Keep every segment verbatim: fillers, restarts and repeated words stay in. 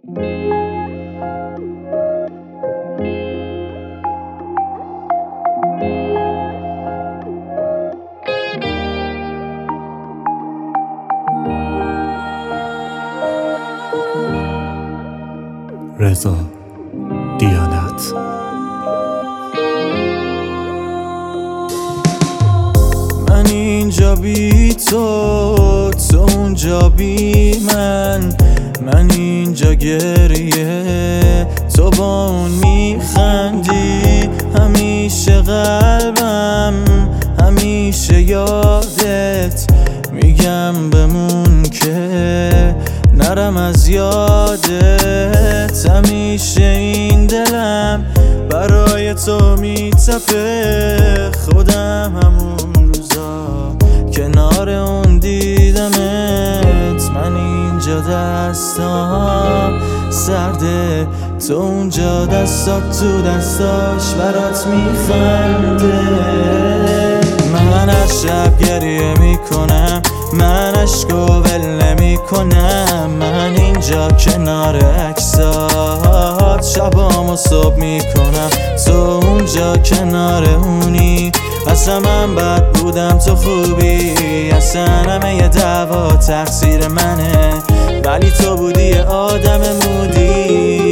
رضا دیانت. من اینجا بی تو، تو اونجا بی من، من اینجا گریه، تو با اون میخندی، همیشه قلبم، همیشه یادت، میگم بمون که نرم از یادت، همیشه این دلم برای تو میتپه، خودم همون روزا کنار اون دیدمت، من اینجا دستام سرده، تو اونجا دستات تو دستاش برات میخنده، من از شب گریه میکنم، من عشقو ول نمیکنم، من اینجا کنار عکسات شبامو صبح میکنم، تو اونجا کنار اونی، اصلا من بد بودم تو خوبی، اصلا همه یه دعوا تقصیر منه، ولی تو بودی یه آدم مودی.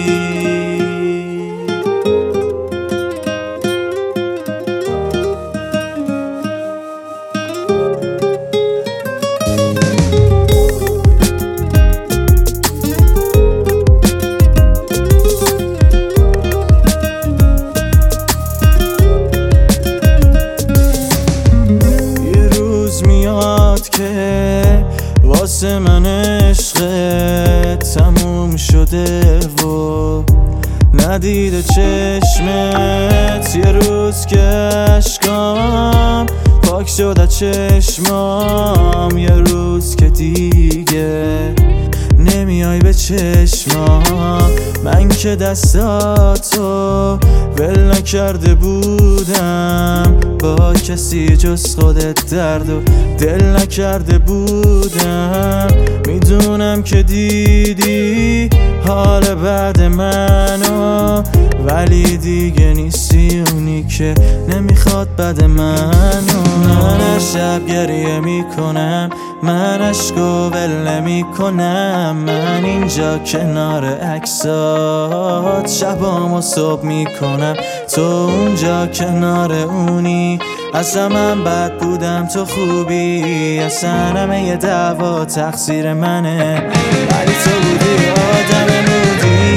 که واسه من عشقت تموم شده و ندیده چشمت، یه روز که عشقام پاک شده چشمام، یه روز که دیگه نمیای به چشمام، من که دستاتو ول نکرده بودم، با کسی جز خودت درد و دل نکرده بودم، میدونم که دیدی حال بعد منو، ولی دیگه نیستی اونی که نمیخواد بد منو، من از شب گریه میکنم، من عشقو ول نمیکنم، من اینجا کنار عکسات شبامو صبح میکنم، تو اونجا کنار اونی، اصلا من بد بودم تو خوبی، اصلا همه یه دعوا تقصیر منه، ولی تو بودی آدم مودی،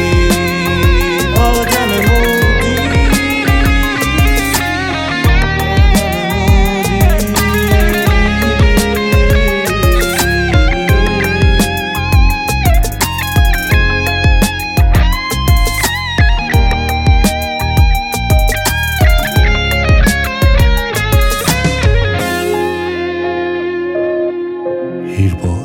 آدم مودی، هیرباز.